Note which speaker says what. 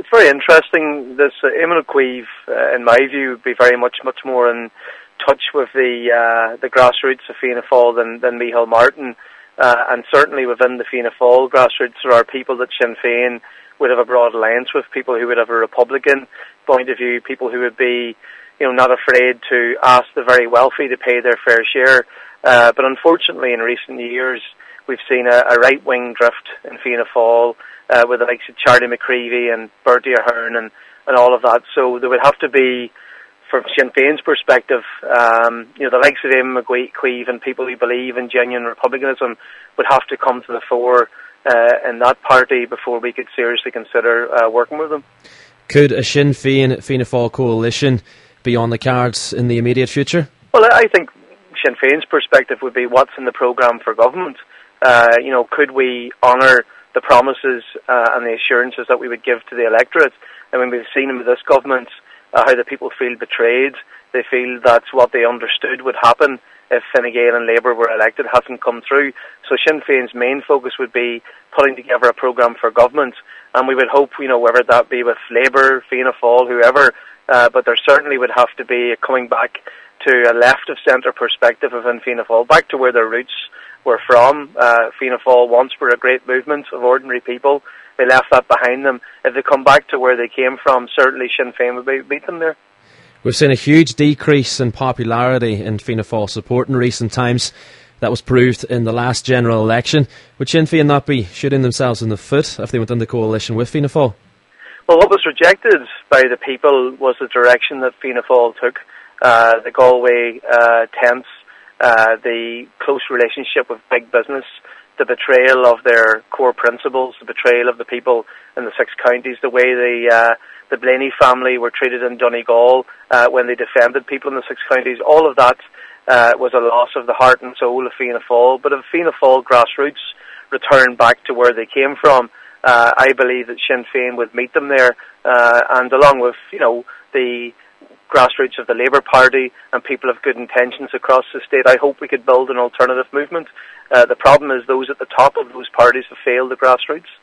Speaker 1: it's very interesting. This Eamon Queeve, in my view, would be very much more in touch with the grassroots of Fianna Fáil than Micheál Martin. And certainly within the Fianna Fáil grassroots, there are people that Sinn Féin would have a broad alliance with, people who would have a Republican point of view, people who would be, not afraid to ask the very wealthy to pay their fair share. But unfortunately, in recent years, we've seen a right-wing drift in Fianna Fáil, with the likes of Charlie McCreevy and Bertie Ahern and all of that. So there would have to be, from Sinn Féin's perspective, the likes of Eamon Queeve and people who believe in genuine republicanism would have to come to the fore in that party before we could seriously consider working with them.
Speaker 2: Could a Sinn Féin Fianna Fáil coalition be on the cards in the immediate future?
Speaker 1: Well, I think Sinn Féin's perspective would be what's in the programme for government. Could we honour the promises and the assurances that we would give to the electorate? I mean, we've seen with this government how the people feel betrayed. They feel that what they understood would happen if Fine Gael and Labour were elected hasn't come through. So Sinn Féin's main focus would be putting together a programme for government, and we would hope, whether that be with Labour, Fianna Fáil, whoever, but there certainly would have to be a coming back to a left-of-centre perspective within Fianna Fáil, back to where their roots were from. Fianna Fáil once were a great movement of ordinary people. They left that behind them. If they come back to where they came from, certainly Sinn Féin would beat them there.
Speaker 2: We've seen a huge decrease in popularity in Fianna Fáil support in recent times. That was proved in the last general election. Would Sinn Féin not be shooting themselves in the foot if they went into coalition with Fianna Fáil?
Speaker 1: Well, what was rejected by the people was the direction that Fianna Fáil took. The Galway tents, the close relationship with big business, the betrayal of their core principles, the betrayal of the people in the six counties, the way the Blaney family were treated in Donegal when they defended people in the six counties. All of that was a loss of the heart and soul of Fianna Fáil. But if Fianna Fáil grassroots return back to where they came from, I believe that Sinn Féin would meet them there, and along with the grassroots of the Labour Party and people of good intentions across the state, I hope we could build an alternative movement. The problem is those at the top of those parties have failed the grassroots.